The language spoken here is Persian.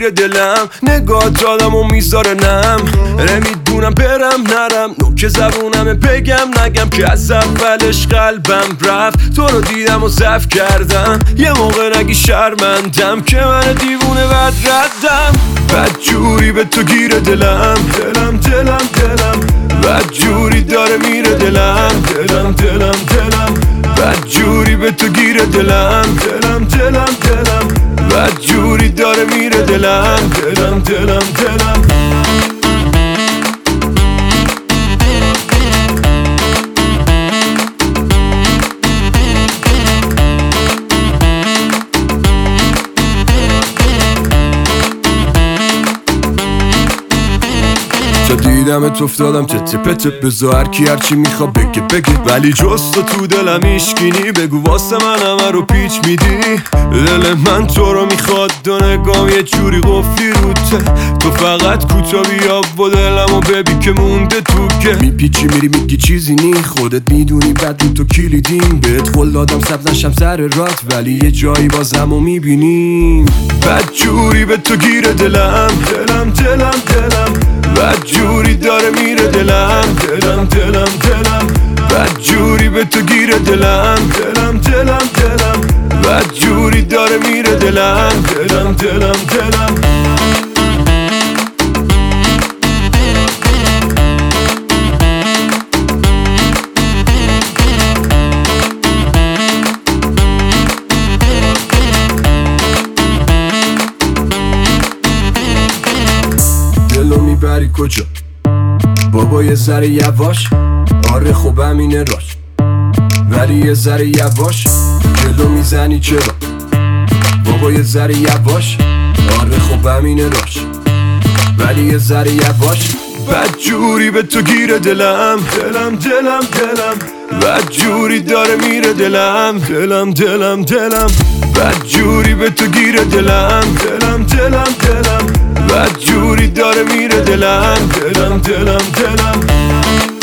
گیره دلم، نگاه آدمو میذاره نم، نمیدونم برم نرم، نوک زبونم بگم نگم که از اولش قلبم رفت. تو رو دیدم و ضعف کردم، یه موقع نگی شرمندم که من دیوونه بد ردم. بد جوری به تو گیره دلم، دلم دلم دلم، بد جوری داره میره دلم، دلم دلم دلم، بد جوری به تو گیره دلم، دلم دلم دلم، بد جوری داره میره دلم، دلم دلم دلم. تا دیدمت افتادم تته پته، بذار هرکی هرچی میخوا بگه بگه، ولی جز تو دلم ایشگینی. بگو واسه من همه رو پیچ میدی، دل من تو رو میخواد، دو نگام یه جوری قفلی روته. تو فقط کوتا بیا و دلمو ببین که مونده تو که میپیچی میری میگی چیزی نی، خودت میدونی بعد تو کلیدیم. بهت قول دادم سبز نشم سر رات، ولی یه جایی بازمو میبینیم. بد جوری به تو گیره دلم، دلم دلم دلم، بد جوری داره میره دلم، دلم دلم دلم، بد جوری به تو گیره دلم، دلم دلم دلم، بد جوری داره میره دلم، دلم دلم دلم. دلو میبری کجا بابا؟ یه ذره یواش، آره خب همینه راش، ولی یه ذره یواش، جلو میزنی چرا بابا؟ یه ذره یواش، آره خب همینه راش، ولی یه ذره یواش. بد جوری به تو گیره دلم، دلم دلم دلم، بد جوری داره میره دلم، دلم دلم دلم، بد جوری به تو گیره دلم، دلم دلم دلم، بد جوری داره میره دلم، دلم دلم دلم.